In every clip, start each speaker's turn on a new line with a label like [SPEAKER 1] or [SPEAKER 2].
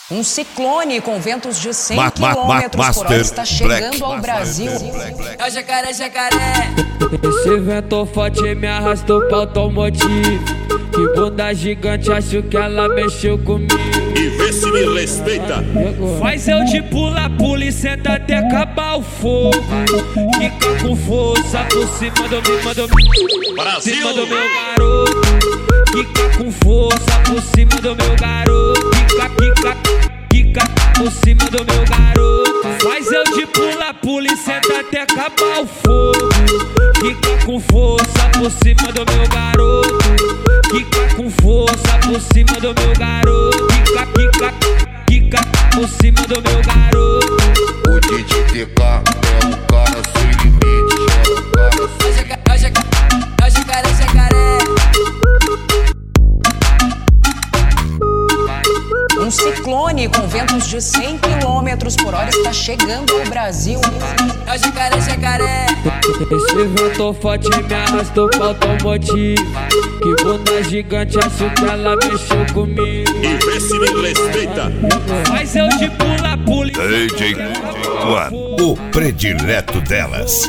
[SPEAKER 1] Um ciclone com ventos de 100 km por hora está chegando ao Brasil.
[SPEAKER 2] É o jacaré, jacaré.
[SPEAKER 3] Esse vento forte me arrastou pra automotivo. Que bunda gigante, acho que ela mexeu comigo.
[SPEAKER 4] E vê se me respeita.
[SPEAKER 3] Faz eu de pula e senta até acabar o fogo. Fica com força por cima do meu
[SPEAKER 4] Brasil.
[SPEAKER 3] cima do meu garoto. Fica com força por cima do meu garoto. Fica por cima do meu garoto. Faz eu de pula e senta até acabar o fogo. Fica com força por cima do meu garoto. Fica com força por cima do meu garoto. Fica por cima do meu garoto.
[SPEAKER 5] O DJ TK é o cara sem limite.
[SPEAKER 2] É o jacaré, jacaré.
[SPEAKER 1] Um ciclone com ventos de 100 km por hora está chegando ao Brasil.
[SPEAKER 2] É o jacaré, jacaré.
[SPEAKER 3] Esse vento forte me arrastou pra automotivo. Que bunda gigante, acho que ela mexeu comigo.
[SPEAKER 4] E vê se me respeita.
[SPEAKER 3] Faz eu de pula
[SPEAKER 6] DJ Juan, o predileto delas.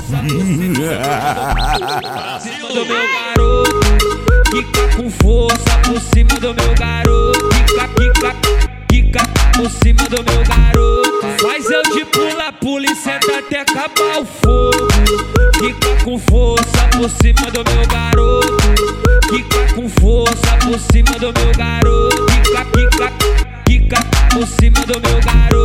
[SPEAKER 3] do meu garoto. Fica com força por cima do meu garoto. Fica por cima do meu garoto. Faz eu de pula e senta até acabar o fogo. Fica com força por cima do meu garoto. Fica com força por cima do meu garoto. Fica por cima do meu garoto.